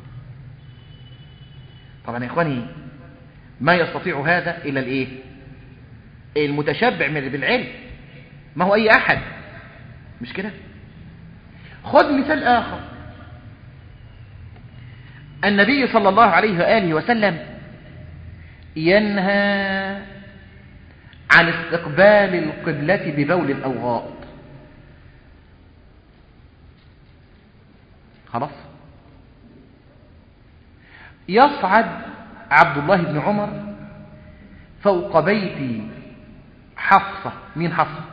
طبعا يا إخواني ما يستطيع هذا إلا الإيه؟ المتشبع بالعلم. ما هو أي أحد، مش كده؟ خذ مثال آخر. النبي صلى الله عليه وآله وسلم ينهى عن استقبال القبلة ببول أو غائط. خلاص. يصعد عبد الله بن عمر فوق بيت حفصة. مين حفصة؟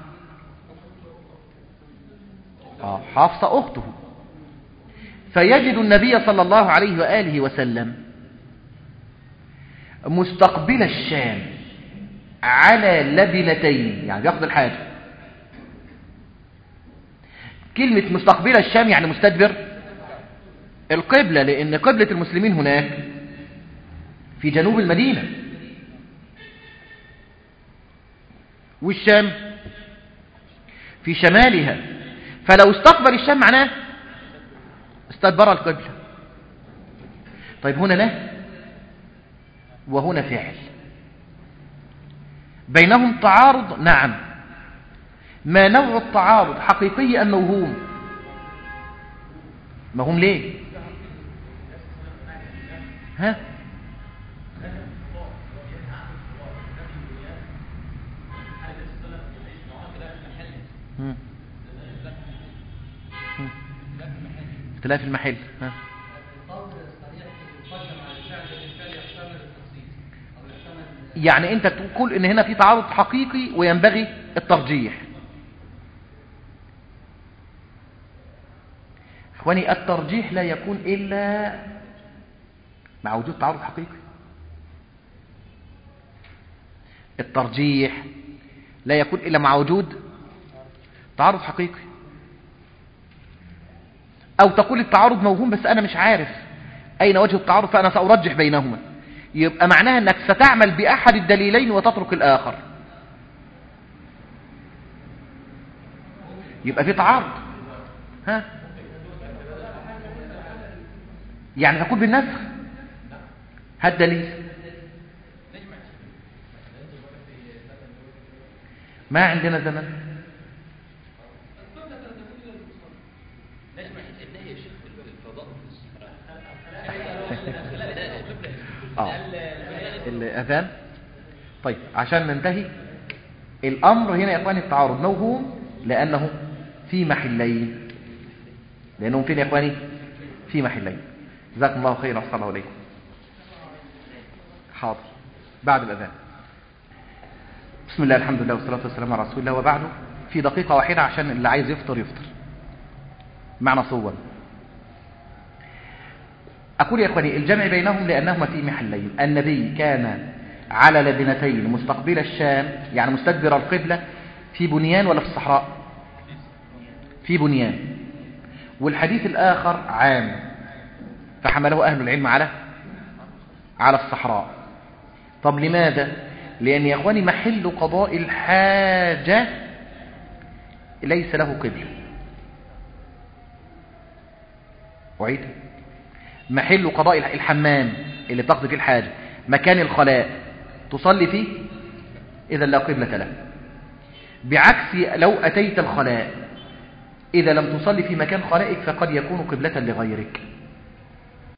حفصة أخته. فيجد النبي صلى الله عليه وآله وسلم مستقبل الشام على لبنتين، يعني بياخد الحاجة. كلمة مستقبل الشام يعني مستدبر القبلة، لأن قبلة المسلمين هناك في جنوب المدينة، والشام في شمالها. فلو استقبل الشام معناه استدبر القبلة. طيب هنا نهي وهنا فعل، بينهم تعارض. نعم. ما نوع التعارض؟ حقيقي أم موهوم؟ موهوم ليه؟ ها؟ اختلاف المحل. ها؟ يعني انت تقول ان هنا في تعارض حقيقي وينبغي الترجيح. اخواني الترجيح لا يكون الا مع وجود تعارض حقيقي. الترجيح لا يكون الا مع وجود تعارض حقيقي. او تقول التعارض موهوم بس انا مش عارف اين وجه التعارض فانا سارجح بينهما، يبقى معناها انك ستعمل باحد الدليلين وتترك الاخر، يبقى في تعارض. ها؟ يعني تقول بالنسخ. هات دليل. ما عندنا زمن. الأذان. طيب عشان ننتهي الأمر هنا يا إخواني التعارض موهوم لأنه في محلين. لأنهم فين يا إخواني؟ في محلين. جزاكم الله خيرا وصلى الله عليكم. حاضر بعد الأذان. بسم الله الحمد لله والصلاة والسلام على رسول الله وبعده. في دقيقة واحدة عشان اللي عايز يفطر معنا صور. أقول يا إخواني الجمع بينهم لأنهما في محلين. النبي كان على لبنتين مستقبل الشام يعني مستدبر القبلة في بنيان ولا في الصحراء؟ في بنيان. والحديث الآخر عام فحمله أهل العلم على الصحراء. طب لماذا؟ لأن يا إخواني محل قضاء الحاجة ليس له قبلة. وعيد محل قضاء الحمام اللي بتقضي فيه الحاجة، مكان الخلاء تصلي فيه، إذا لا قبلة له. بعكس لو أتيت الخلاء إذا لم تصلي في مكان خلائك فقد يكون قبلة لغيرك.